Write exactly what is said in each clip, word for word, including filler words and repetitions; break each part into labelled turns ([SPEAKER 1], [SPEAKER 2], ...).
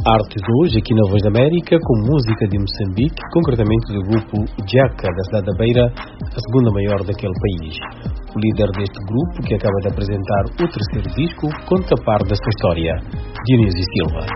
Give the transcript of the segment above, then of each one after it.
[SPEAKER 1] Artes hoje aqui na Voz da América com música de Moçambique, concretamente do grupo Jaca, da cidade da Beira, a segunda maior daquele país. O líder deste grupo, que acaba de apresentar o terceiro disco, conta parte da sua história. Dionísio Silva.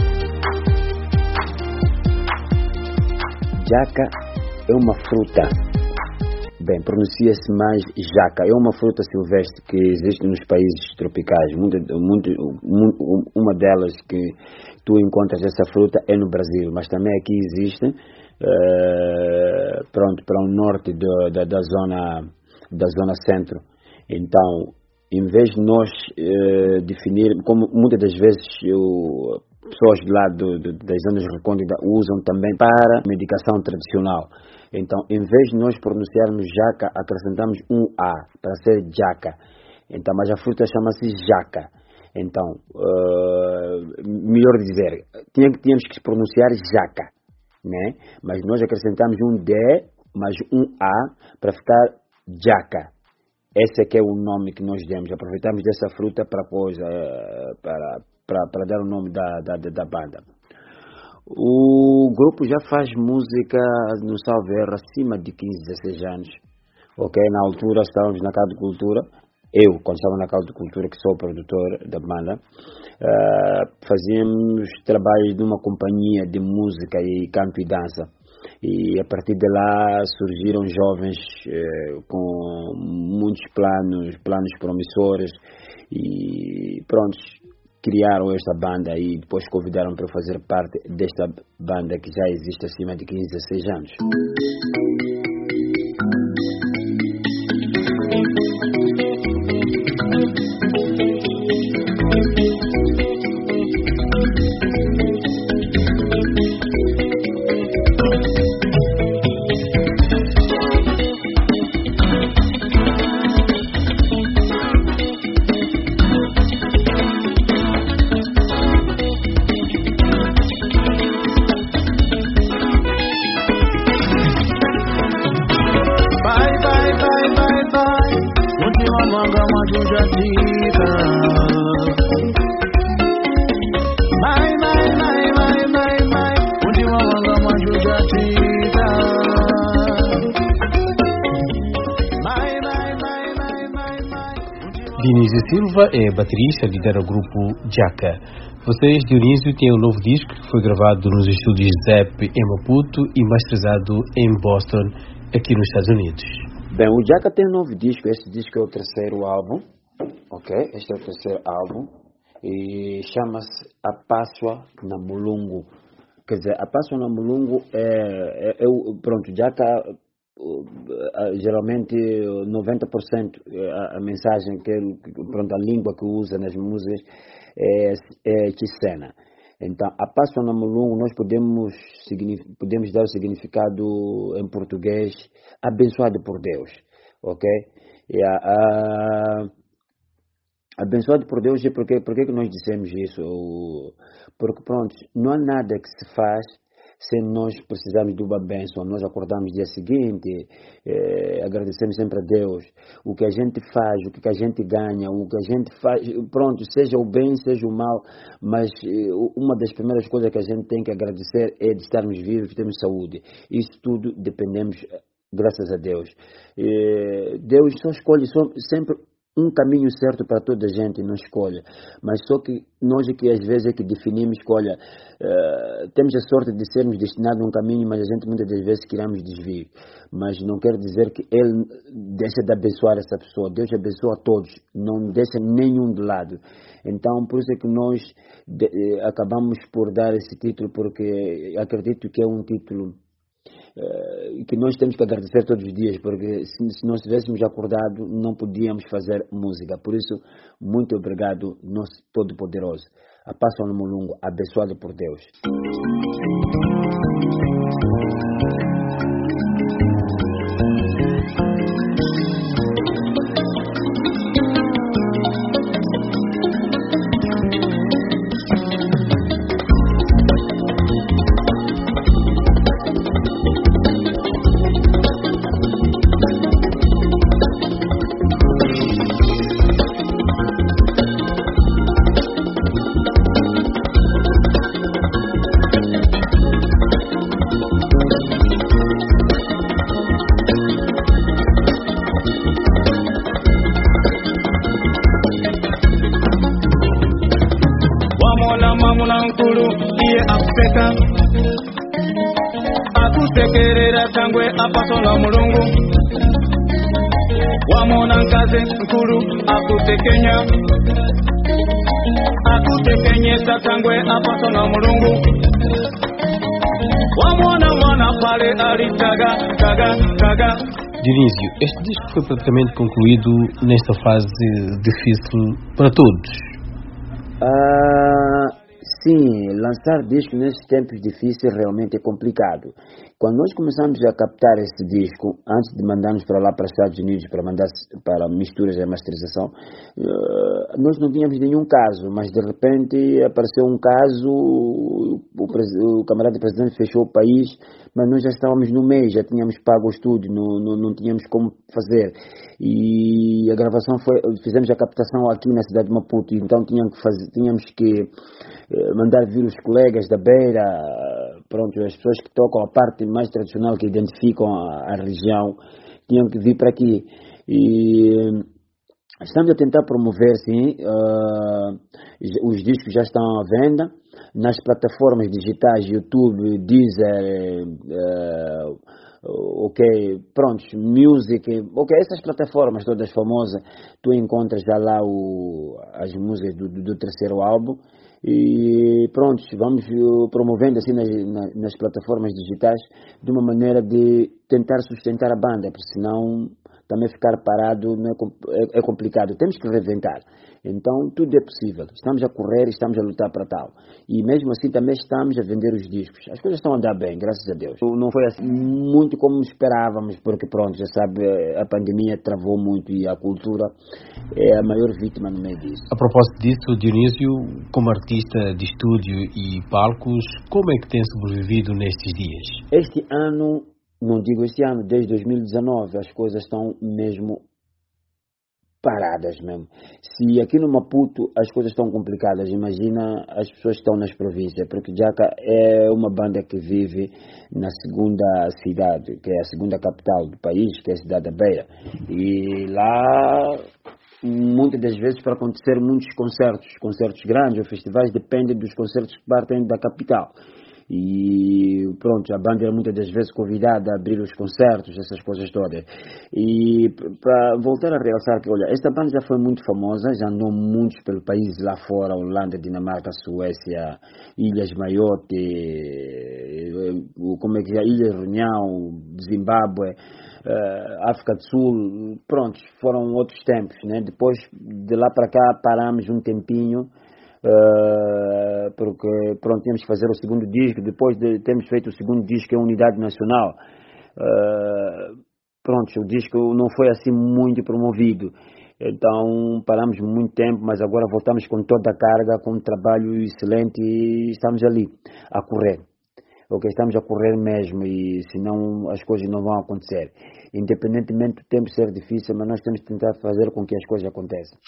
[SPEAKER 2] Jaca é uma fruta. Bem, pronuncia-se mais jaca. É uma fruta silvestre que existe nos países tropicais. Muito, muito, uma delas que tu encontras essa fruta é no Brasil, mas também aqui existe, uh, pronto, para o norte do, da, da zona da zona centro. Então, em vez de nós uh, definir, como muitas das vezes eu, pessoas de lá do, do, das zonas recônditas usam também para medicação tradicional. Então, em vez de nós pronunciarmos jaca, acrescentamos um A para ser jaca. Então, mas a fruta chama-se jaca. Então, uh, melhor dizer, tínhamos que pronunciar jaca, né? Mas nós acrescentamos um D mais um A para ficar jaca. Esse aqui é o nome que nós demos. Aproveitamos dessa fruta para, pois, uh, para, para, para dar o nome da, da, da banda. O grupo já faz música no salvo erro acima de quinze, dezesseis anos. Ok, na altura estávamos na Casa de Cultura. Eu, quando estava na Casa de Cultura, que sou o produtor da banda, uh, fazíamos trabalho de uma companhia de música e canto e dança. E a partir de lá surgiram jovens uh, com muitos planos, planos promissores e pronto, criaram esta banda e depois convidaram para fazer parte desta banda que já existe acima de quinze, dezesseis anos.
[SPEAKER 1] Dionísio Silva é baterista e lidera o grupo Jaca. Vocês, Dionísio, têm um novo disco que foi gravado nos estúdios Zep em Maputo e masterizado em Boston, aqui nos Estados Unidos.
[SPEAKER 2] Bem, o Jaca tem um novo disco. Este disco é o terceiro álbum. Ok? Este é o terceiro álbum. E chama-se A Pásua na Mulungu. Quer dizer, A Pásua na Mulungu é, é, é o... Pronto, Jaca... geralmente noventa por cento a, a mensagem que ele, pronto, a língua que usa nas músicas é, é Chissena. Então, a Pásua na Mulungu nós podemos, podemos dar o significado em português abençoado por Deus, ok? E a, a, abençoado por Deus, e por que, por que nós dissemos isso? Porque pronto, não há nada que se faz se nós precisarmos de uma bênção. Nós acordamos no dia seguinte, eh, agradecemos sempre a Deus. O que a gente faz, o que a gente ganha, o que a gente faz, pronto, seja o bem, seja o mal, mas eh, uma das primeiras coisas que a gente tem que agradecer é de estarmos vivos, de termos saúde. Isso tudo dependemos, graças a Deus. Eh, Deus só escolhe só, sempre um caminho certo para toda a gente, não escolha. Mas só que nós é que às vezes é que definimos, escolha, uh, temos a sorte de sermos destinados a um caminho, mas a gente muitas das vezes queremos desvio. Mas não quer dizer que Ele deixa de abençoar essa pessoa. Deus abençoa a todos, não deixa nenhum de lado. Então, por isso é que nós de, eh, acabamos por dar esse título, porque acredito que é um título Uh, que nós temos que agradecer todos os dias, porque se, se nós estivéssemos acordado não podíamos fazer música. Por isso, muito obrigado, nosso Todo-Poderoso. A Pásua na Mulungu, abençoado por Deus.
[SPEAKER 3] akutekerera tangwe apasola mulungu wamona nkaze nkulu akutekenya akutekenyesa tangwe apasola mulungu wamona mwana pale alitaga taga taga.
[SPEAKER 1] Dionísio, este disco foi praticamente concluído nesta fase difícil para todos.
[SPEAKER 2] Ah, sim, lançar disco nesses tempos difíceis realmente é complicado. Quando nós começamos a captar esse disco, antes de mandarmos para lá para os Estados Unidos para mandar para misturas e masterização, nós não tínhamos nenhum caso, mas de repente apareceu um caso, o, o camarada presidente fechou o país, mas nós já estávamos no mês, já tínhamos pago o estúdio, não, não, não tínhamos como fazer. E a gravação foi, fizemos a captação aqui na cidade de Maputo, então tínhamos que, fazer, tínhamos que mandar vir os colegas da Beira, pronto, as pessoas que tocam a parte mais tradicional, que identificam a, a região, tinham que vir para aqui. E estamos a tentar promover, sim, uh, os discos já estão à venda nas plataformas digitais, YouTube, Deezer, uh, ok, pronto, Music, ok, essas plataformas todas famosas, tu encontras já lá o, as músicas do, do, do terceiro álbum. E pronto, vamos promovendo assim nas, nas plataformas digitais de uma maneira de tentar sustentar a banda, porque senão também ficar parado não é, é, é complicado, temos que reinventar. Então tudo é possível, estamos a correr, estamos a lutar para tal, e mesmo assim também estamos a vender os discos, as coisas estão a andar bem, graças a Deus. Não foi assim muito como esperávamos, porque pronto, já sabe, a pandemia travou muito e a cultura é a maior vítima no meio disso.
[SPEAKER 1] A propósito disso, Dionísio, como artista de estúdio e palcos, como é que tem sobrevivido nestes dias?
[SPEAKER 2] Este ano, não digo este ano, desde dois mil e dezanove, as coisas estão mesmo paradas mesmo. Se aqui no Maputo as coisas estão complicadas, imagina as pessoas que estão nas províncias, porque Jaca é uma banda que vive na segunda cidade, que é a segunda capital do país, que é a cidade da Beira. E lá, muitas das vezes, para acontecer muitos concertos, concertos grandes ou festivais, depende dos concertos que partem da capital. E pronto, a banda é muitas das vezes convidada a abrir os concertos, essas coisas todas. E para voltar a realçar que, olha, esta banda já foi muito famosa, já andou muitos pelo país lá fora, Holanda, Dinamarca, Suécia, Ilhas Maiote, como é que é, Ilha Reunião, Zimbábue, uh, África do Sul, pronto, foram outros tempos, né? Depois de lá para cá paramos um tempinho. Uh, porque pronto, tínhamos que fazer o segundo disco, depois de termos feito o segundo disco, que é a Unidade Nacional, uh, pronto, o disco não foi assim muito promovido, então paramos muito tempo, mas agora voltamos com toda a carga, com um trabalho excelente e estamos ali, a correr. Ok, estamos a correr mesmo, e senão as coisas não vão acontecer. Independentemente do tempo ser difícil, mas nós temos que tentar fazer com que as coisas aconteçam.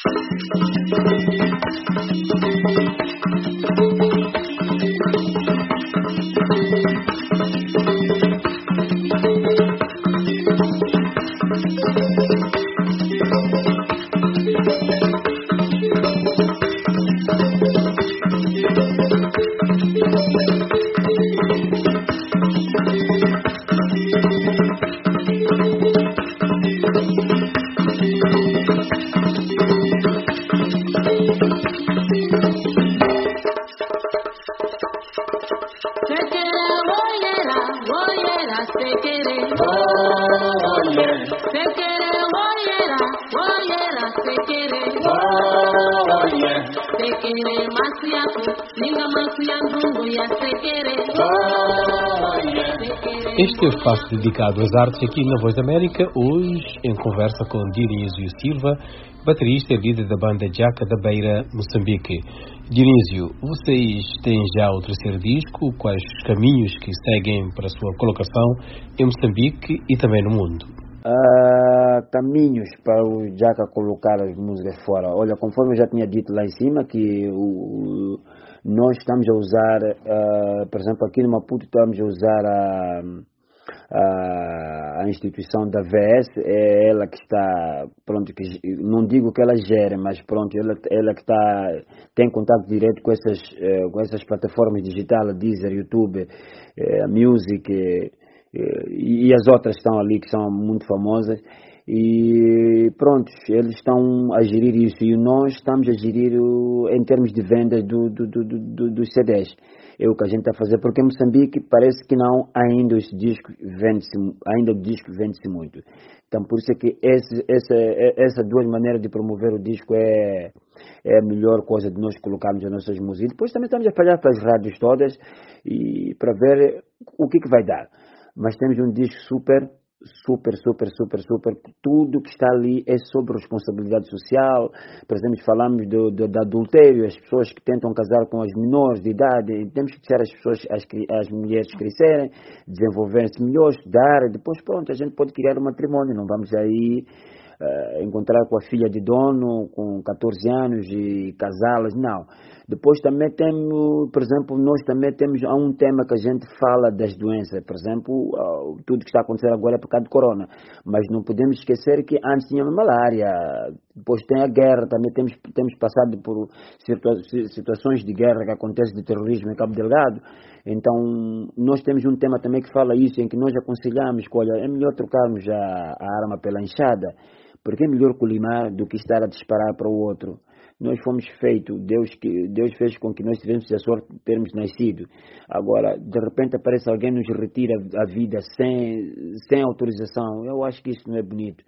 [SPEAKER 1] Este é o espaço dedicado às artes aqui na Voz da América, hoje em conversa com Dionísio Silva, baterista e líder da banda Jaca da Beira, Moçambique. Dionísio, vocês têm já o terceiro disco, quais os caminhos que seguem para a sua colocação em Moçambique e também no mundo?
[SPEAKER 2] Uh, caminhos para o Jaca colocar as músicas fora. Olha, conforme eu já tinha dito lá em cima, que o, o, nós estamos a usar, uh, por exemplo, aqui no Maputo estamos a usar a, a, a instituição da V S, é ela que está, pronto, que, não digo que ela gere, mas pronto, ela, ela que está, tem contato direto com essas, uh, com essas plataformas digitais, Deezer, YouTube, uh, Music, e, e as outras estão ali que são muito famosas. E pronto, eles estão a gerir isso e nós estamos a gerir o, em termos de vendas do, do, do, do, dos C Ds. É o que a gente está a fazer, porque em Moçambique parece que não, ainda os discos vende-se, ainda o disco vende-se muito. Então por isso é que esse, essa, essa duas maneiras de promover o disco é, é a melhor coisa de nós colocarmos as nossas músicas. Depois também estamos a espalhar para as rádios todas e para ver o que, que vai dar. Mas temos um disco super... super, super, super, super, tudo que está ali é sobre responsabilidade social. Por exemplo, falamos do, do, do adultério, as pessoas que tentam casar com as menores de idade, temos que deixar as pessoas, as, as mulheres crescerem, desenvolverem-se melhor, estudar, depois pronto, a gente pode criar um matrimônio, não vamos aí uh, encontrar com a filha de dono com catorze anos e casá-las, não. Depois também temos, por exemplo, nós também temos há um tema que a gente fala das doenças, por exemplo, tudo que está acontecendo agora é por causa do corona, mas não podemos esquecer que antes tínhamos malária, depois tem a guerra, também temos, temos passado por situa situações de guerra que acontecem de terrorismo em Cabo Delgado, então nós temos um tema também que fala isso, em que nós aconselhamos que, olha, é melhor trocarmos a, a arma pela enxada, porque é melhor colimar do que estar a disparar para o outro. Nós fomos feitos, Deus, Deus fez com que nós tivemos a sorte de termos nascido. Agora, de repente aparece alguém e nos retira a vida sem, sem autorização. Eu acho que isso não é bonito.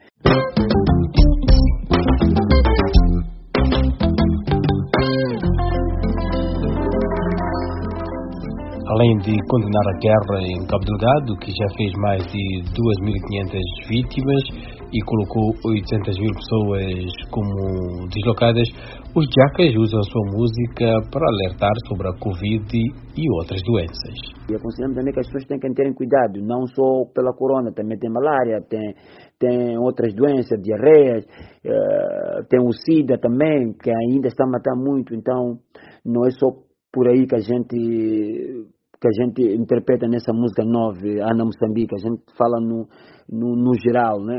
[SPEAKER 1] Além de condenar a guerra em Cabo Delgado, que já fez mais de duas mil e quinhentas vítimas e colocou oitocentas mil pessoas como deslocadas, os Jackas usam a sua música para alertar sobre a Covid e outras doenças.
[SPEAKER 2] E aconselhamos também que as pessoas têm que terem cuidado, não só pela corona, também tem malária, tem, tem outras doenças, diarreias, uh, tem o SIDA também, que ainda está a matar muito, então não é só por aí que a gente... que a gente interpreta nessa música nova, Ana Moçambique, a gente fala no, no, no geral, né?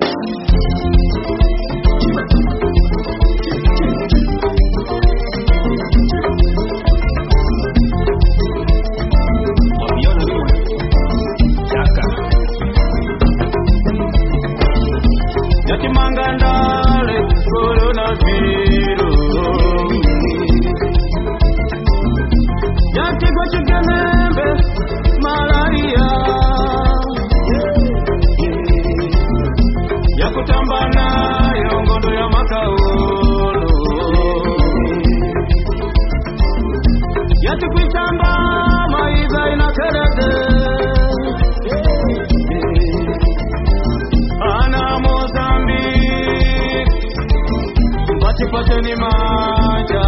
[SPEAKER 3] Pateni manja,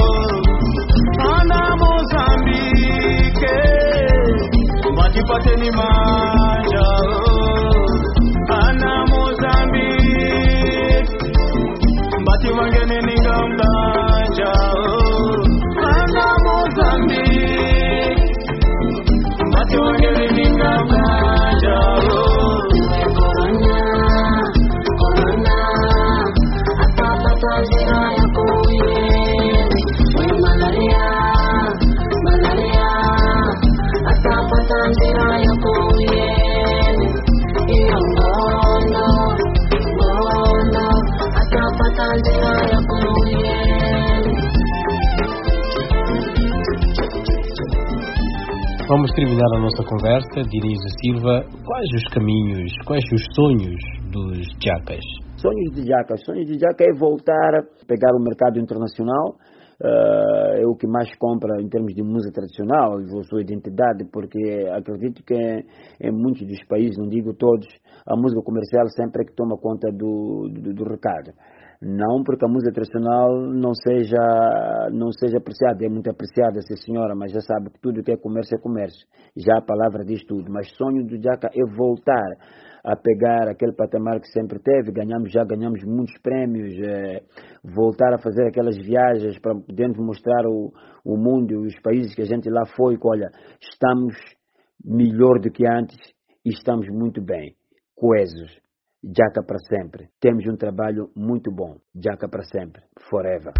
[SPEAKER 3] Ana Moçambique, bate pateni manja, Ana Moçambique, bate wangene ningambanja, Ana Moçambique, bate wangene ningambanja.
[SPEAKER 1] Vamos terminar a nossa conversa, Dinizo Silva. Quais os caminhos, quais os sonhos dos Jackas?
[SPEAKER 2] Sonhos de Jackas. Sonhos de Jackas é voltar a pegar o mercado internacional. Uh, é o que mais compra em termos de música tradicional, a sua identidade, porque acredito que em, em muitos dos países, não digo todos, a música comercial sempre é que toma conta do, do, do recado. Não porque a música tradicional não seja, não seja apreciada, é muito apreciada, sim senhora, mas já sabe que tudo que é comércio é comércio. Já a palavra diz tudo. Mas sonho do Jacka é voltar a pegar aquele patamar que sempre teve, ganhamos, já ganhamos muitos prémios, é, voltar a fazer aquelas viagens para podermos mostrar o, o mundo e os países que a gente lá foi, que olha, estamos melhor do que antes e estamos muito bem, coesos. Jacka para sempre. Temos um trabalho muito bom. Jacka para sempre. Forever.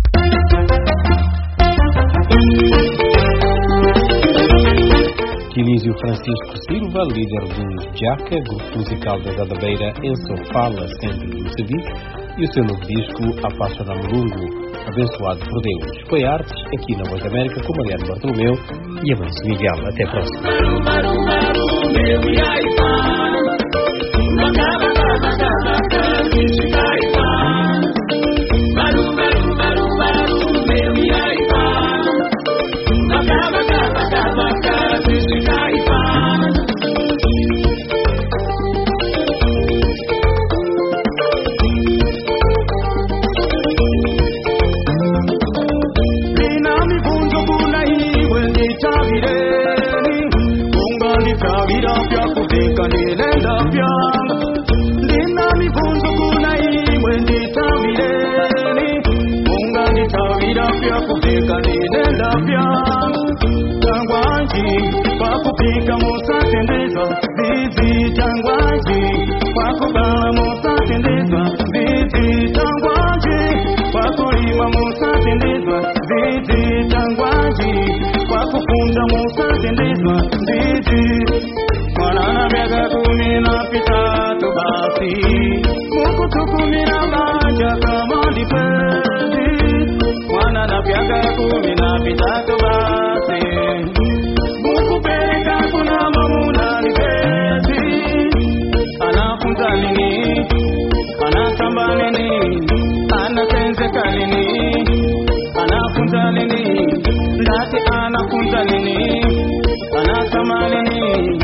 [SPEAKER 1] Quilísio Francisco Silva, líder do Jaca, grupo musical da Zada Beira, em Sofala, centro de Moçambique, e o seu novo disco, Apaixonamulungu, Abençoado por Deus. Foi artes aqui na Voz da América com Mariano Bartolomeu e Amancio Miguel. Até a próxima.
[SPEAKER 3] Kupika mosa tendeza, vizi tangwaji, wakubala mosa tendeza, vizi tangwaji, wakulima mosa tendeza, vizi tangwaji, wakufunda mosa tendeza, vizi mwanana miaka kumi na pitatu basi, Mungu tukumi na banja kama dipezi, mwanana miaka kumi na pitatu basi. Anafunza nini? Anatamani nini?